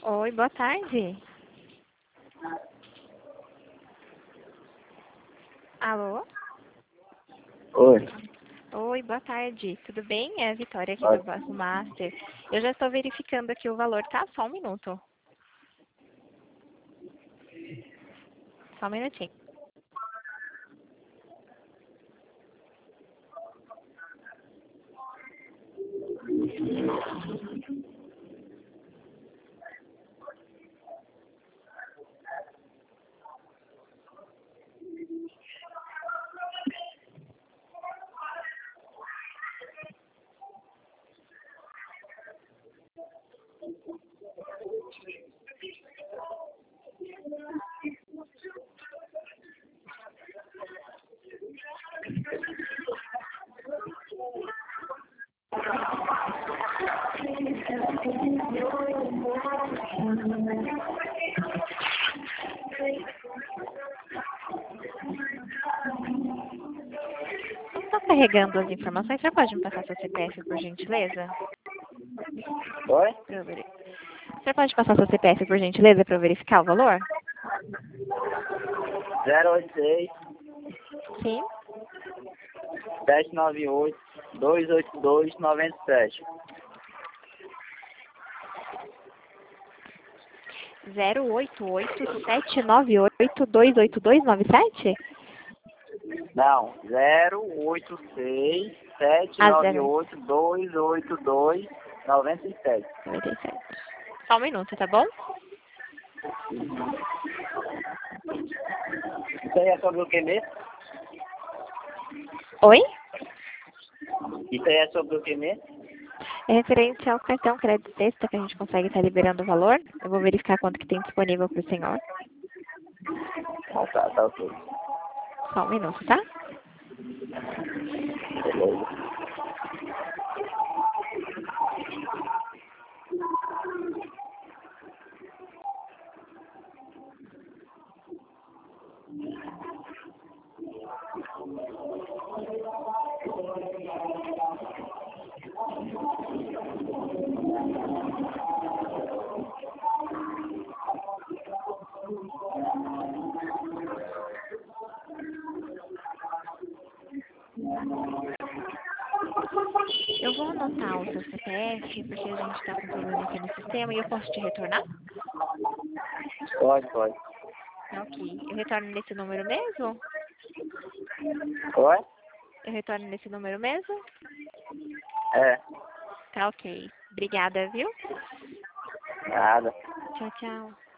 Oi, boa tarde. Alô? Oi, Oi, boa tarde. Tudo bem? É a Vitória aqui do pode. Banco Master. Eu já estou verificando aqui o valor, tá? Só um minuto. Só um minutinho. Estou carregando as informações. Você pode me passar seu CPF, por gentileza? Oi? Você pode passar seu CPF, por gentileza, para eu verificar o valor? 086 Sim. 798 282 97. 088-798-28297? Não, 086 Ah, 0. 798 282 97. 97. Só um minuto, tá bom? Isso aí é sobre o que mesmo? Oi? Isso aí é sobre o que mesmo? É referente ao cartão crédito sexta que a gente consegue estar liberando o valor. Eu vou verificar quanto que tem disponível para o senhor. Ah, tá ok. Só um minuto, tá? Beleza. Eu vou anotar o seu CPF, porque a gente está com problema aqui no sistema e eu posso te retornar? Pode, pode. Tá, ok. Eu retorno nesse número mesmo? Oi? Eu retorno nesse número mesmo? É, Tá, ok. Obrigada, viu? nada. Tchau, tchau.